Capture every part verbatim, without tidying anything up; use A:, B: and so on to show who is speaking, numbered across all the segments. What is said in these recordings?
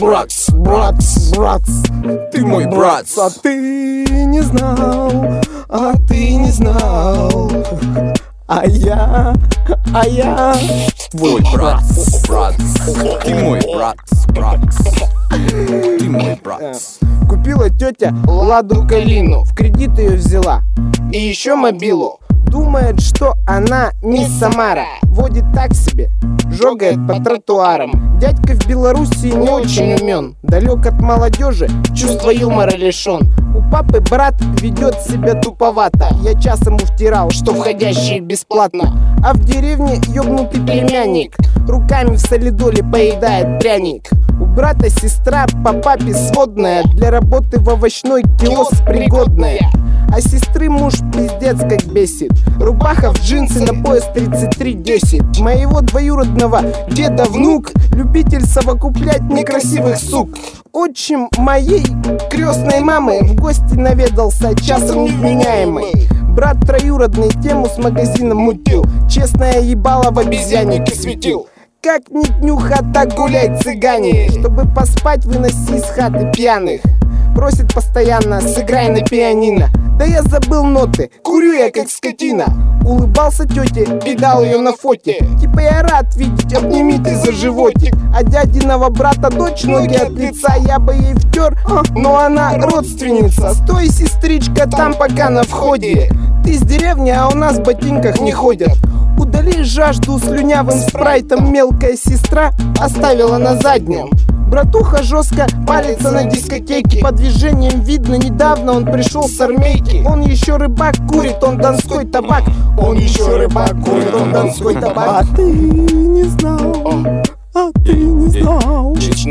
A: брат, брат, брат, ты мой брат.
B: А ты не знал, а ты не знал. А я, а я
A: твой брат, брат, ты мой брат, брат, ты мой брат.
B: Купила тетя Ладу Калину, в кредит ее взяла, и еще мобилу. Думает, что она мисс Самара, водит так себе, жогает по тротуарам. Дядька в Белоруссии не очень умен, далек от молодежи, чувство юмора лишен. У папы брат ведет себя туповато, я часом ему втирал, что входящие бесплатно. А в деревне ёбнутый племянник руками в солидоле поедает пряник. У брата сестра по папе сводная, для работы в овощной киоск пригодная. А сестры муж пиздец как бесит, рубаха в джинсы на пояс тридцать три десять. Моего двоюродного деда внук, любитель совокуплять некрасивых сук. Отчим моей крестной мамы в гости наведался, часом невменяемый. Брат троюродный тему с магазином мутил, честное ебало в обезьяннике светил. Как не днюха, так гуляй, цыгане, чтобы поспать выноси из хаты пьяных. Просит постоянно, сыграй на пианино. Да я забыл ноты, курю я как скотина. Улыбался тете, видал ее на фоте. Типа я рад видеть, обними ты за животик. А дядиного брата дочь ноги от лица я бы ей втер, но она родственница. Стой, сестричка, там пока на входе. Ты с деревни, а у нас в ботинках не ходят. Удали жажду слюнявым спрайтом, мелкая сестра оставила на заднем. Братуха жестко палится на дискотеке, по движениям видно, недавно он пришел с армейки. Он еще рыбак курит, он донской табак. Он еще рыбак курит, он донской табак. А ты не знал, а ты не знал.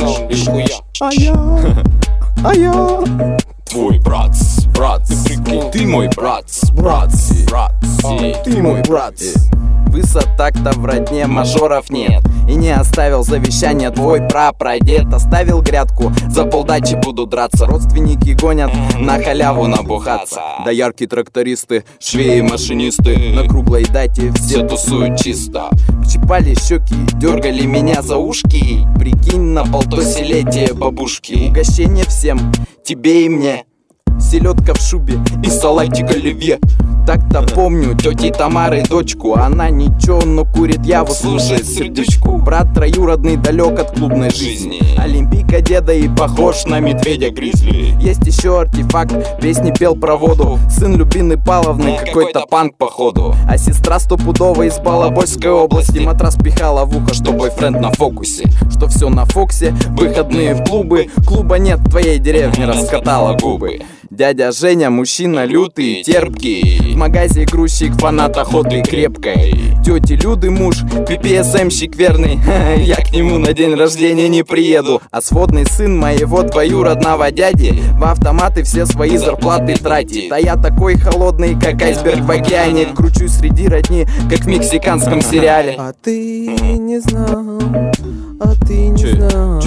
B: А я, а я
A: твой брат, брат, ты мой брат, брат, брат, ты мой брат.
C: Высотак-то в родне мажоров нет, и не оставил завещание твой прапрадед. Оставил грядку, за полдачи буду драться. Родственники гонят на халяву набухаться. Доярки, трактористы, швеи, машинисты, на круглой дате все тусуют чисто. Чипали щеки, дергали меня за ушки. Прикинь, на полтосилетие бабушки. Угощение всем, тебе и мне. Селедка в шубе и салатик оливье. Так-то помню тети Тамары дочку. Она ничего, но курит яву, слушает сердечку. Брат троюродный далек от клубной жизни. Олимпийка деда и похож на медведя гризли. Есть еще артефакт, песни пел про воду. Сын Любины Павловны, какой-то панк походу. А сестра стопудово из Балабольской области. Матрас пихала в ухо, что бойфренд на фокусе. Что все на Фоксе, выходные в клубы. Клуба нет в твоей деревне, раскатала губы. Дядя Женя, мужчина лютый, терпкий. В магазе грузчик, фанат охоты крепкой. Тети Люды муж, пи пи эс эм-щик верный. Я к нему на день рождения не приеду. А сводный сын моего двоюродного дяди в автоматы все свои зарплаты тратит. А я такой холодный, как айсберг в океане. Кручусь среди родни, как в мексиканском сериале.
B: А ты не знал, а ты не знал.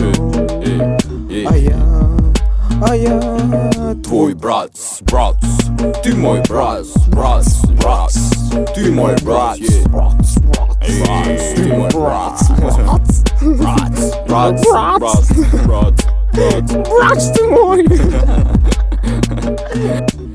B: А я, а я
A: твой брат, брат, ты мой брат, брат, брат, ты мой брат, брат, ты мой брат, брат, брат, брат, брат, брат,
B: брат ты мой.